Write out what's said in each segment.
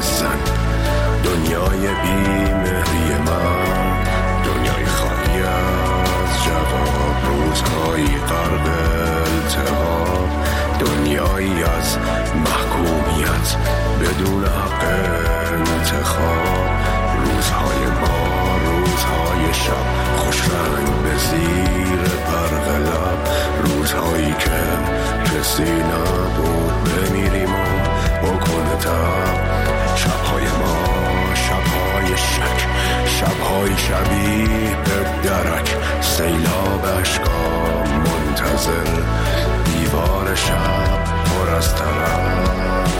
زن. دنیای بی‌مهری من، دنیای خالی از جواب، روزهایی غرق التهاب، دنیایی از محکومیت بدون حق انتخاب. روزهای ما، روزهای شب، خوش رنگ به زیر برق لب، روزهایی که کسی نبود بمیریم و بکنه تب. شبهای ما، شبهای شک، شبهای شبیه به درک، سیلاب اشکام منتظر، دیوار شب پر از ترک.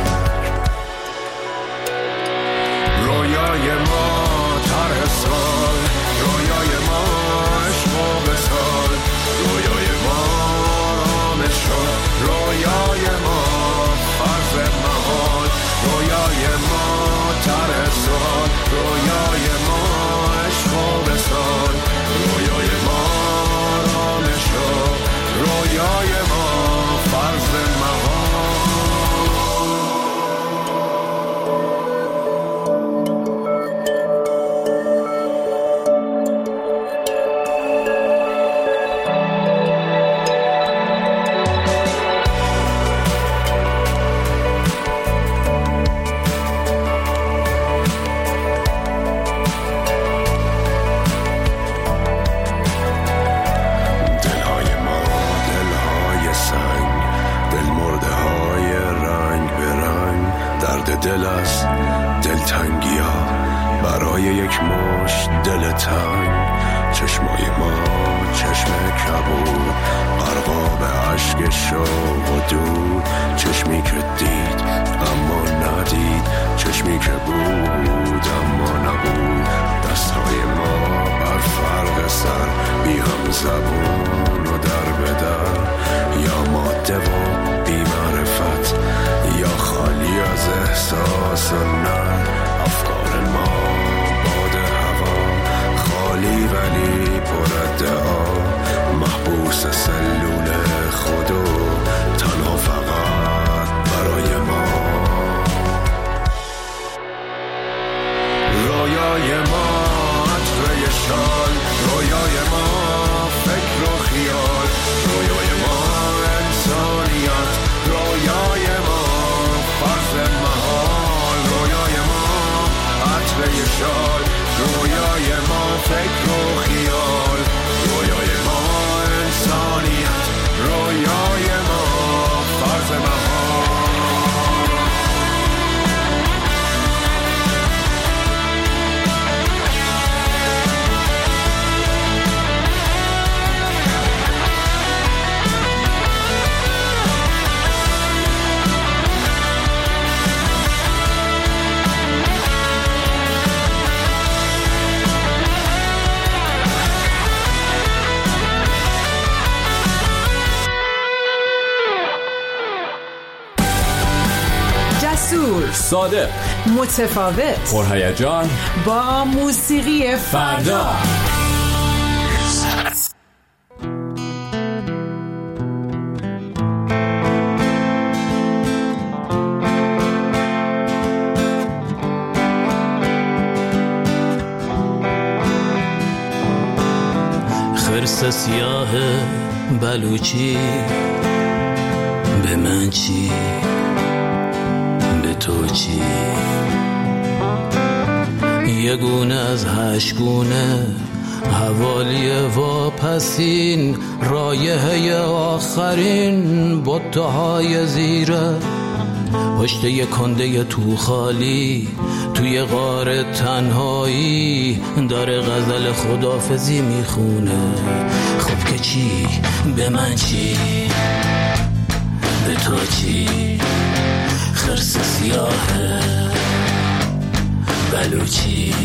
رویای ما طرح سال، رویای ما عشق و وصال، رویای ما آرامش شد، رویای ما فرض محال، رویای ما طرح سال، رویای ما عشق و وصال، رویای ما آرامش شد، رویای ما فرض محال. دل از دلتنگی ها برای یک مشت دل تنگ. چشمای ما چشم کبود، غرقاب عشق شوق و دود، چشمی که دید اما ندید، چشمی که بود اما نبود. دستای ما بر فرق سر، بی هم زبون و در به در، یا ماده و بی معرفت، یا خالی از احساس و نه. افکار ما باد هوا، خالی ولی پر ادعا، محبوس سلول خودو، تنها فقط برای ما. رویای ما عطر شال، رویای ما فکر و خیال، رویای ما انسانیت، رویای ما فرض محال، رویای ما عطر شال، رویای ما فکر و خیال، رویای ما انسانیت، رویای ما فرض محال. صادق، متفاوت، پرهیجان، با موسیقی فردا. خرس سیاه بلوچی، به من چی؟ تو چی؟ یه گونه از 8 گونه حوالی واپسین، رایحه آخرین بطه‌های زیره، پشت یه کنده تو خالی، توی غار تنهایی داره غزل خدافزی میخونه. خب که چی؟ به من چی؟ به تو چی؟ خرس سیاه بلوچی،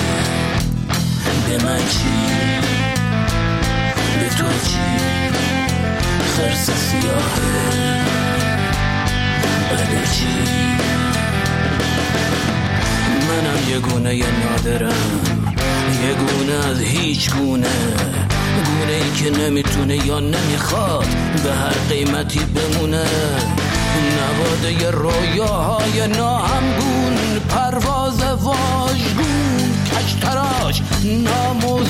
به من چی؟ به تو چی؟ خرس سیاه بلوچی. منم یه گونه نادرم، یه گونه از هیچ گونه، گونه ای که نمیتونه یا نمیخواد به هر قیمتی بمونه. نواده رویاهای ناهمگون پرواز واژگون کشتراش ناموزون.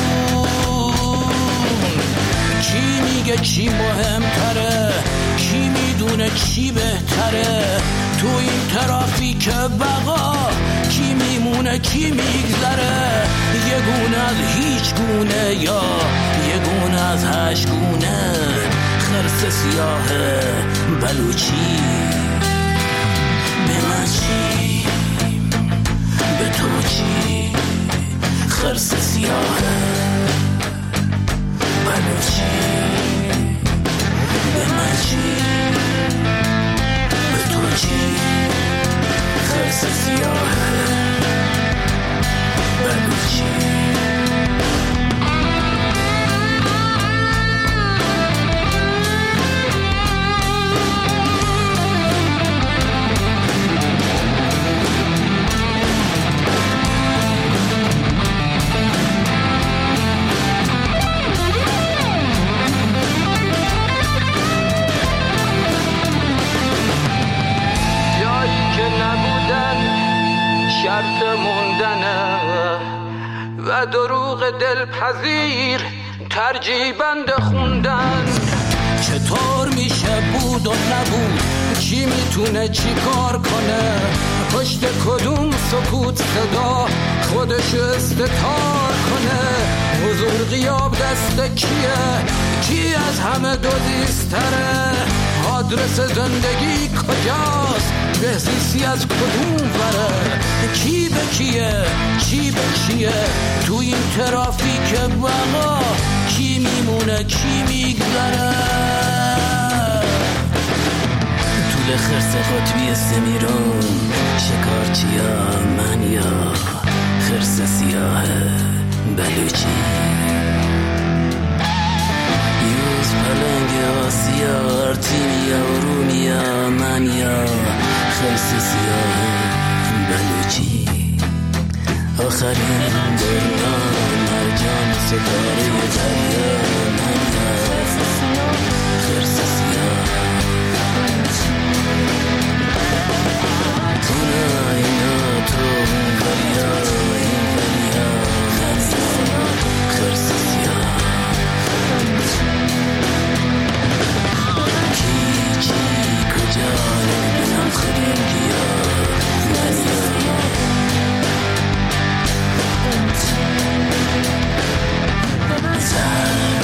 کی میگه چی مهمتره، کی میدونه چی بهتره، تو این ترافیک بقا کی میمونه کی میگذره، یه گونه از هیچ گونه یا یه گونه از 8 گونه. خرس سیاه بلوچی به من چی، به تو چی؟ خرس سیاه بلوچی به من چی، به تو چی؟ خرس سیاه بلوچی. شرط موندنه و دروغ دلپذیر ترجیح بند خوندن. چطور میشه بود و نبود، کی میتونه چی کار کنه، پشت کدوم سکوت صدا خودش استتار کنه. حضور غیاب دست کیه، کی از همه دوزیستره، آدرس زندگی کجاست، بهزیستی از کدوم وره، کی به کیه کی به کیه، تو این ترافیک بقا کی میمونه کی میگذره. طول خرس قطبی سمیرون شکارچیا من یا خرس سیاه بلوچی، یوز پلنگ آسیا ارتیمیا و رومیا من یا خرس سیاه بلوچی. آخرین دنیا مرجان ستاره دریا من یا خرس سیاه اونا اینا تو اون وریا این وریا خرس سیاه کی چی کجا نمیدونم خودم گیا من یا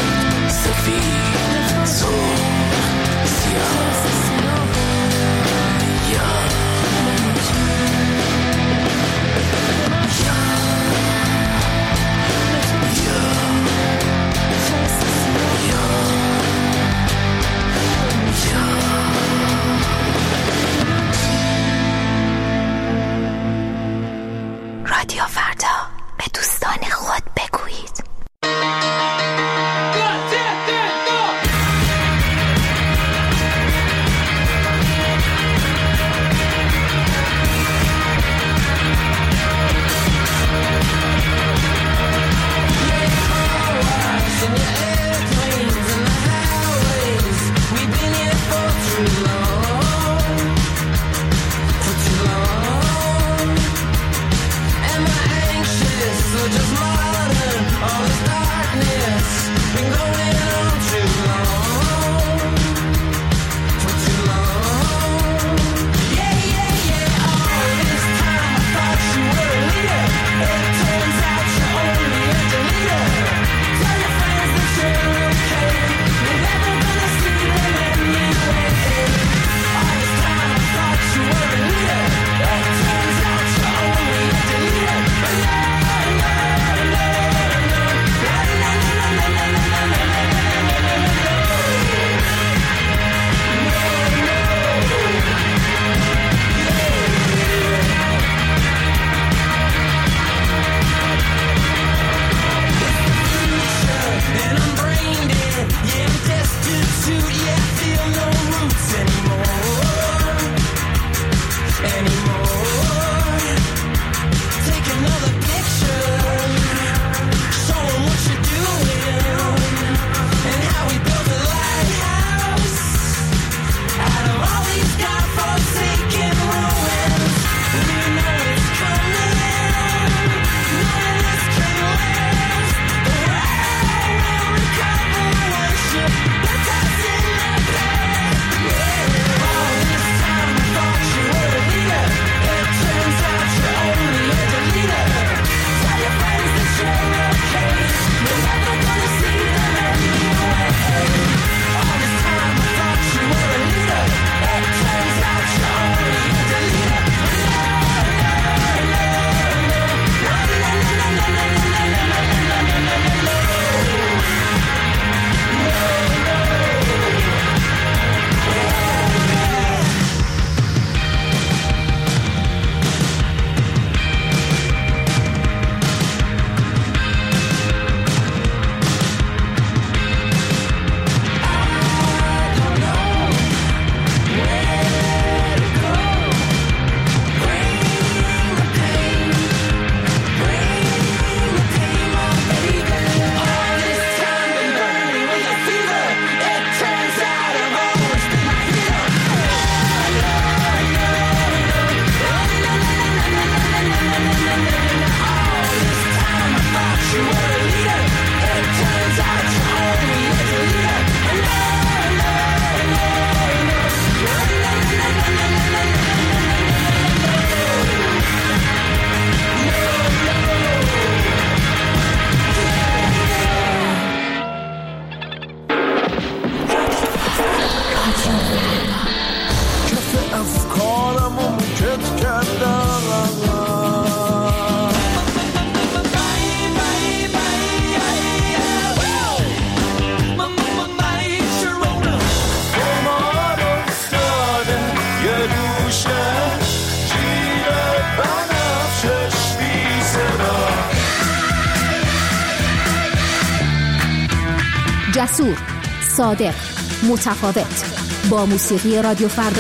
جسور، صادق، متفاوت. با موسیقی رادیو فردا.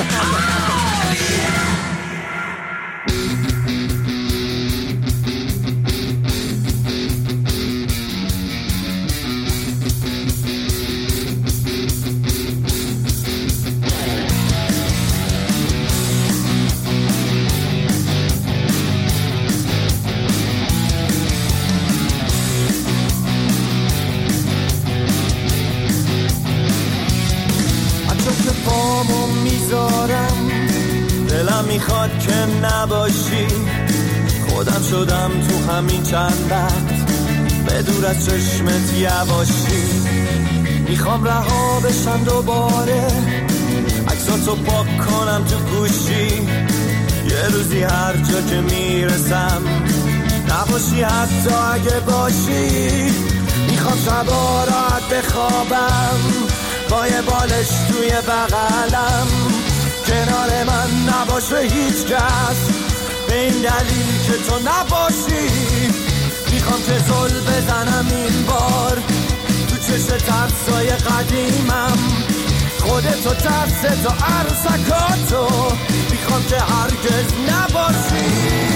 دلم میخواد که نباشی، خودم شدم تو همین چند وقت به دور از چشمت یواشی. میخوام رها بشم دوباره، عکساتو پاک کنم تو گوشی، یه روزی هر جا که میرسم نباشی حتی اگه باشی. میخوام شبا راحت بخوابم با یه بالش توی بغلم، کنار من نباشه هیچ کس به این دلیل که تو نباشی. میخوام که زل بزنم این بار تو چشم ترسای قدیمم، خودتو ترستو عروسکاتو میخوام که هرگز نباشی.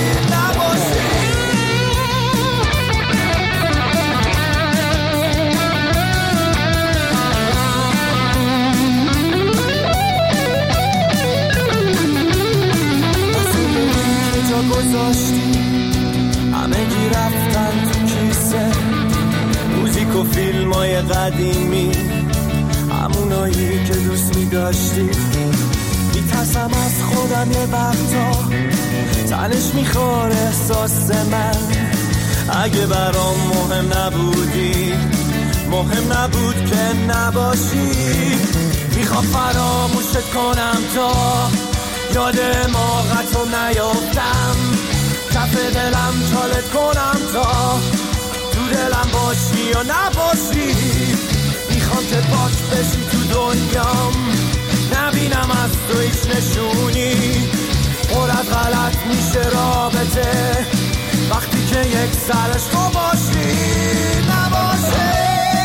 گذاشتی همه گی رفتن تو کیسه، موزیک و فیلم های قدیمی، همونایی که دوست می داشتی. میترسم از خودم یه وقتا، تنش میخوره احساس من. اگه برام مهم نبودی، مهم نبود که نباشی. میخوام فراموشت کنم تا یاد موقعتو نیافتم، کف دلم چالت کنم تا تو دلم باشی یا نباشی. میخوام که پاک بشی تو دنیام، نبینم از تو هیچ نشونی. پر از غلط میشه رابطه وقتی که یک سرش تو باشی نباشی.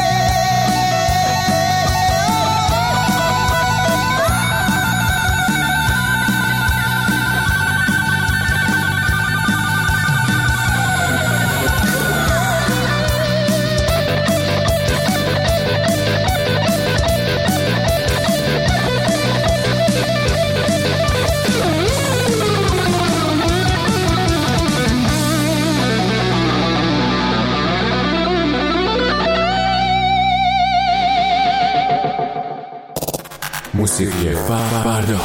موسیقی فردا.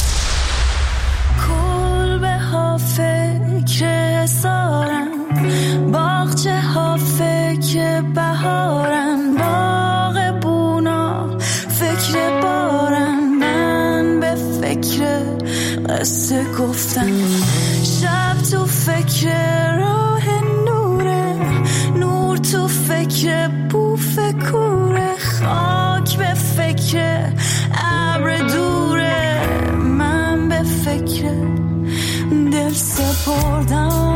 کلبه ها فکر سارن، باغچه ها فکر بهارن، باغ بونا فکر بارن، من به فکر قصه گفتن. شب تو فکر راه نوره، نور تو فکر بوف کوره، خاک به فکر ابر دوره، من به فکر دل سپردم.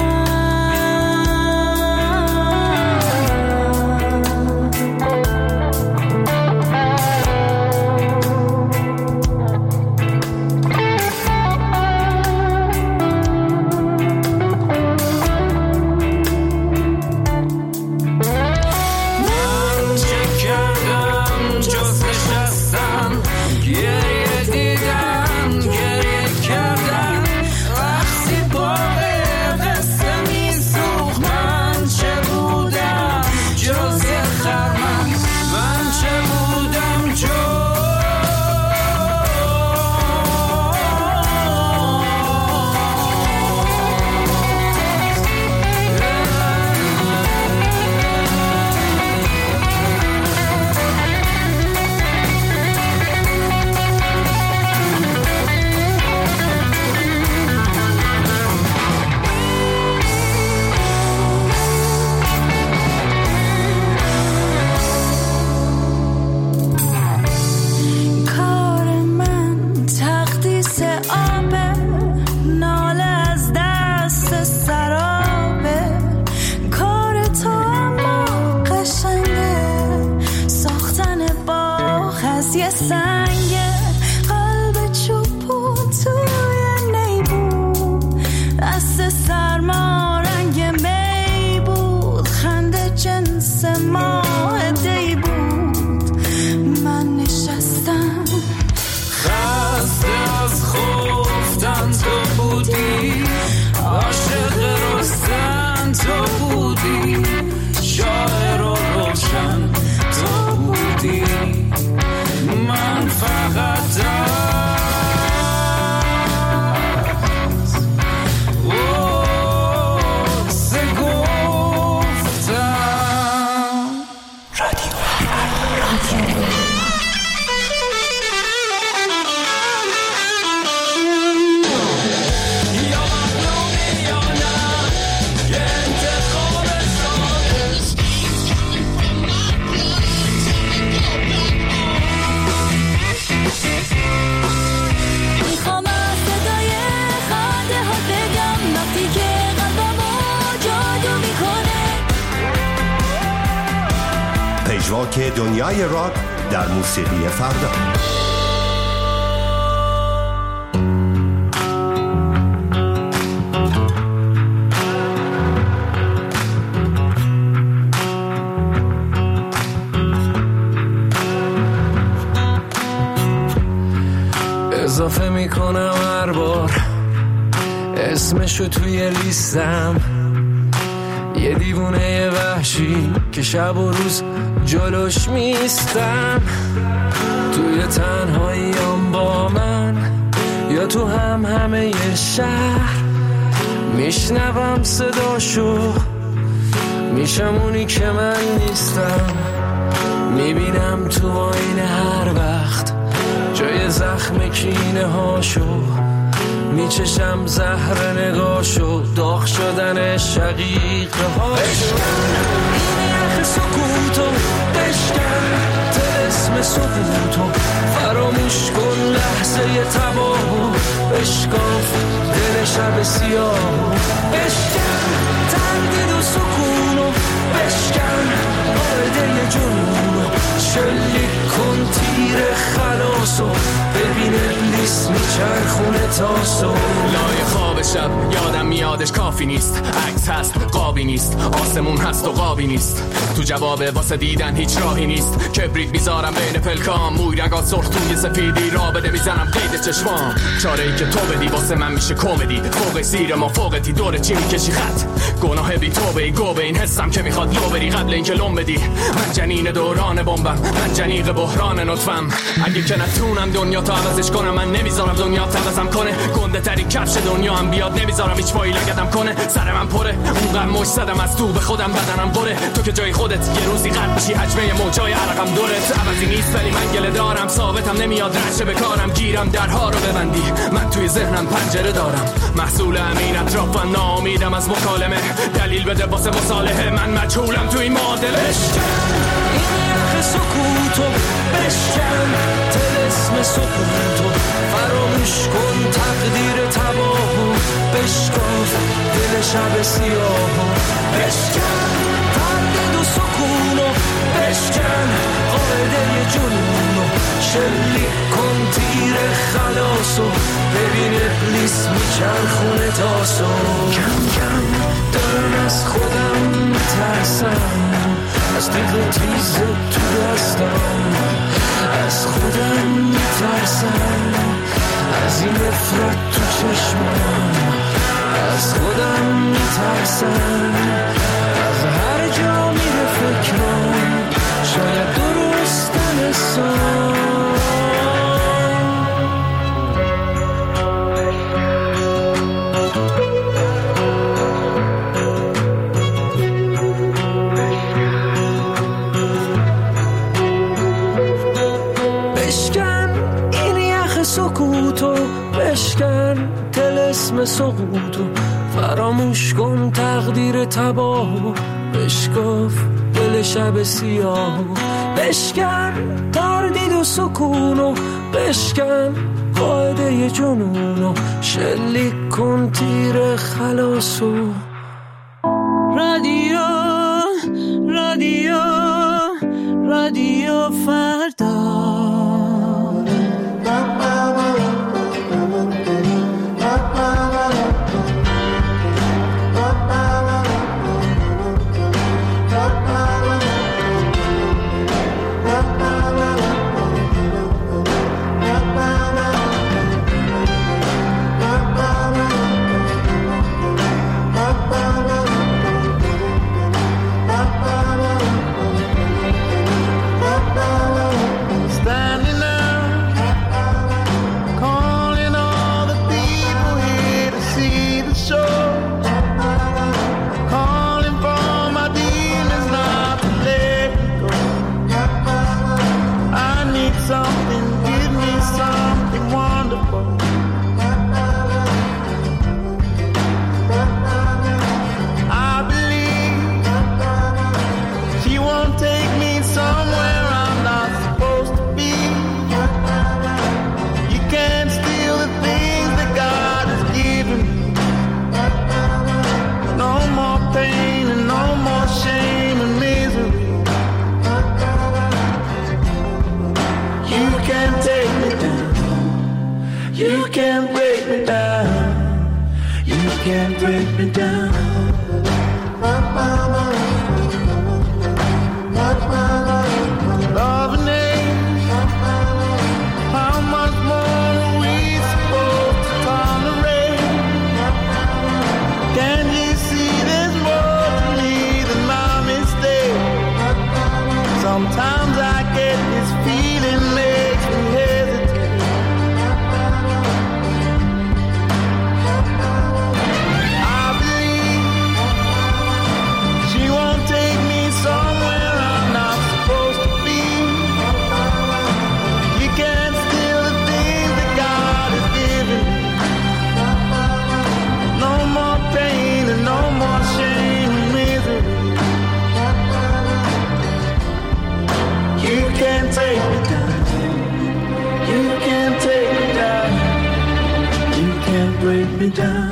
از یه سنگ قلب چوبون توی نیبون دست سرما رنگ می بود خنده جنس ماه دی بود من نشستم خسته از خفتن تو بودی عاشق رستن تو بودی شاعر و روشن تو بودی من فقط پژواک دنیای راک در موسیقی فردا. اضافه میکنم هر بار اسمشو توی لیستم یه دیوونه وحشی که شب و روز جلوش میستم توی تنهاییام با من یا تو همه شهر میشنوم صداشو میشم اونی که من نیستم میبینم تو آینه هر وقت جای زخم کینه هاشو میچشم زهر نگاشو داغ شدن شقیقه هاشو این یخ سکوتو بشکن طلسم سکوتو فراموش کن لحظه تباهو بشکاف دل شب سیاهو بشکن تردید و سکونو بشکن آرده جنونو شلیک کن تیر خلاصو ببین ابلیس میچرخونه تاسو لای خواب شب یادم میادش کافی نیست عکس هست قابی نیست آسمون هست و قابی نیست تو جواب واسه دیدن هیچ راهی نیست کبریت میذارم بین پلکام موی رنگات سرخ توی سفیدی را بده میزنم قید چشمام چاره ای که تو بدی واسه من میشه کمدی فوق سیر ما فوقتی دور چی میکشی خط گناه بی توبه ای گوبه این حسم که میخواد لو بری قبل اینکه لوم بدی من جنین دوران بمبم من جنیق بحران نطفم اگه که نتونم دنیا تا عوضش کنم من نمیذارم دنیا تا عوضم کنه گنده تری کفش دنیا هم بیاد نمیذارم هیچ پایی لگدم کنه سر من پره اونقدر مش زدم از تو به خودم بدنم بره تو که جای خودت یه روزی قد میشی حجمه موجای عرقم دورت عوضی نیست ولی من گله دارم ثابتم نمیاد رشه به کارم گیرم درها رو ببندی من توی ذهنم پنجره دارم محصول همین اطرافم ناامیدم از مکالمه دلیل بده واسه مصالحه من مجهولم توی این معادله این یخ سکوتو بشکن طلسم سکوتو فراموش کن تقدیر تباهو بشکاف دل شب سیاهو بشکن تردید و سکونو بشکن قاعده جنونو شلیک کن تیر خلاصو ببین ابلیس میچرخونه تاسو کم کم دارم از خودم میترسم از دیگه تیز تو دستم از خودم میترسم از این نفرت تو چشمم از خودم میترسم از هر جا میره فکرم شاید درست نرسم سکوتو بشکن طلسم سقوطو فراموش کن تقدیر تباهو بشکاف دل شب سیاهو بشکن تردید و سکونو بشکن قاعده جنونو شلیک کن تیر خلاصو رادیو رادیو رادیو فردا You can't take me down. You can't break me down. You can't break me down. Love and hate, how much more are we supposed to tolerate? Can't you see there's more to me than my mistake? Sometimes I get this feeling makes me hesitate. I believe she won't take me somewhere I'm not supposed to be. You can't steal the things that God has given me. No more pain and no more shame and misery. You can't take me down. You can't take me down. You can't break me down.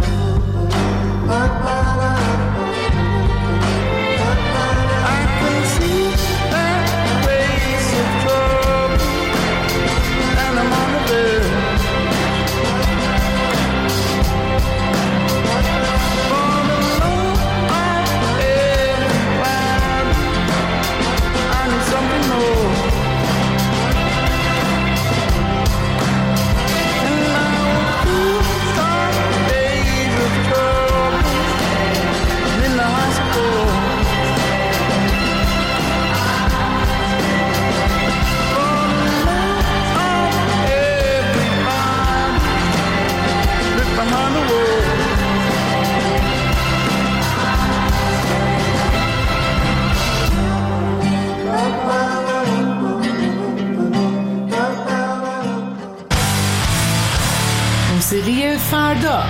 I can see that face of trouble, and I'm on the verge. For the love of everyone, I need something more. And now some days of trouble in the hospital. For the love of everyone, live behind the wall. موسیقی فردا.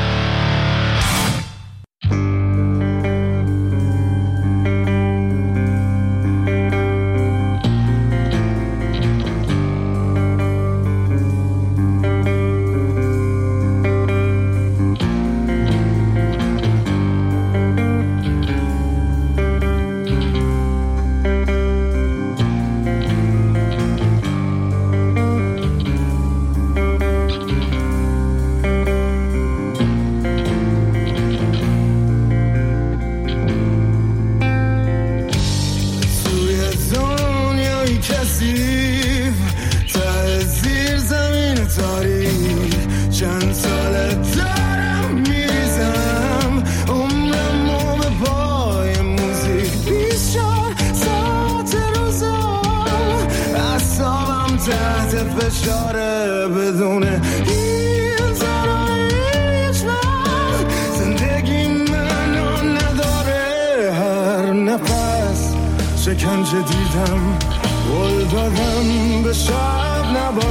فشاره بدون این زرایش وقت زندگی منو نداره. هر نفس شکنجه دیدم، قول دادم به شب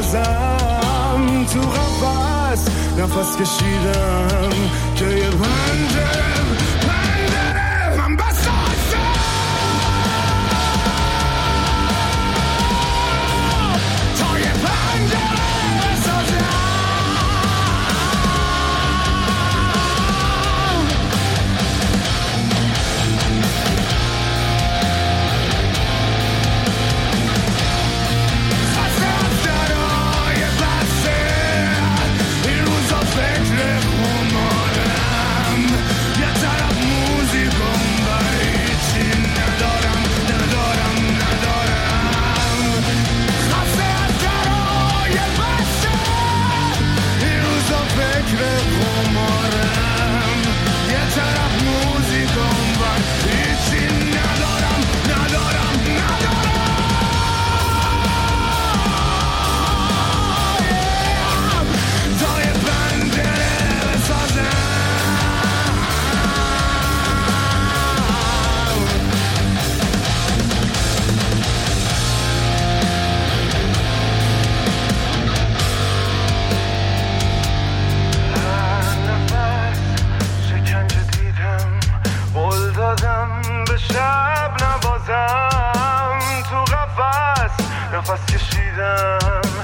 نبازم. تو قفس نفس کشیدم که یه پنجره من بسازم. نفس کشیدم